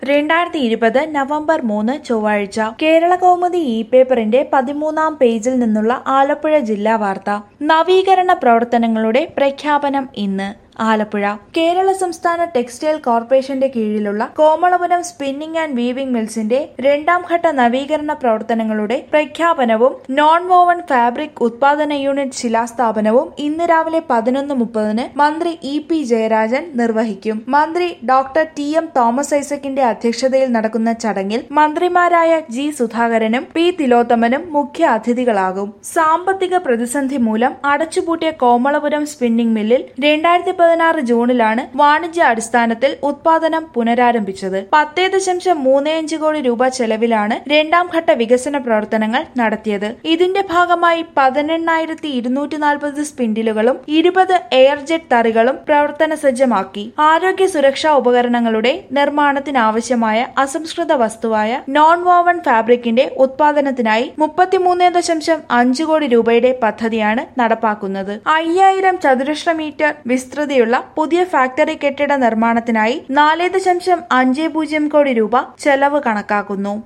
2020 November 3 ചൊവ്വാഴ്ച കേരളകൗമുദി പേപ്പറിന്റെ 13-ാം പേജിൽ നിന്നുള്ള ആലപ്പുഴ ജില്ലാ വാർത്ത. നവീകരണ പ്രവർത്തനങ്ങളുടെ പ്രഖ്യാപനം ഇന്ന്. ആലപ്പുഴ കേരള സംസ്ഥാന ടെക്സ്റ്റൈൽ കോർപ്പറേഷന്റെ കീഴിലുള്ള കോമളപുരം സ്പിന്നിംഗ് ആൻഡ് വീവിംഗ് മിൽസിന്റെ രണ്ടാം ഘട്ട നവീകരണ പ്രവർത്തനങ്ങളുടെ പ്രഖ്യാപനവും നോൺ വോവൺ ഫാബ്രിക് ഉത്പാദന യൂണിറ്റ് ശിലാസ്ഥാപനവും ഇന്ന് രാവിലെ 11:30 മന്ത്രി ഇ.പി. ജയരാജൻ നിർവഹിക്കും. മന്ത്രി ഡോക്ടർ ടി.എം. തോമസ് ഐസക്കിന്റെ അധ്യക്ഷതയിൽ നടക്കുന്ന ചടങ്ങിൽ മന്ത്രിമാരായ ജി. സുധാകരനും പി. തിലോത്തമനും മുഖ്യ അതിഥികളാകും. സാമ്പത്തിക പ്രതിസന്ധി മൂലം അടച്ചുപൂട്ടിയ കോമളപുരം സ്പിന്നിംഗ് മില്ലിൽ 2016 ജൂണിലാണ് വാണിജ്യ അടിസ്ഥാനത്തിൽ ഉത്പാദനം പുനരാരംഭിച്ചത്. 10.35 കോടി രൂപ ചെലവിലാണ് രണ്ടാം ഘട്ട വികസന പ്രവർത്തനങ്ങൾ നടത്തിയത്. ഇതിന്റെ ഭാഗമായി 18,240 സ്പിൻഡിലുകളും 20 എയർജെറ്റ് തറികളും പ്രവർത്തന സജ്ജമാക്കി. ആരോഗ്യ സുരക്ഷാ ഉപകരണങ്ങളുടെ നിർമ്മാണത്തിനാവശ്യമായ അസംസ്കൃത വസ്തുവായ നോൺ വോവൺ ഫാബ്രിക്കിന്റെ ഉത്പാദനത്തിനായി 33.5 കോടി രൂപയുടെ പദ്ധതിയാണ് നടപ്പാക്കുന്നത്. 5000 ചതുരശ്ര മീറ്റർ വിസ്തൃതിയുള്ള പുതിയ ഫാക്ടറി കെട്ടിട നിർമ്മാണത്തിനായി 4.50 കോടി രൂപ ചെലവ് കണക്കാക്കുന്നു.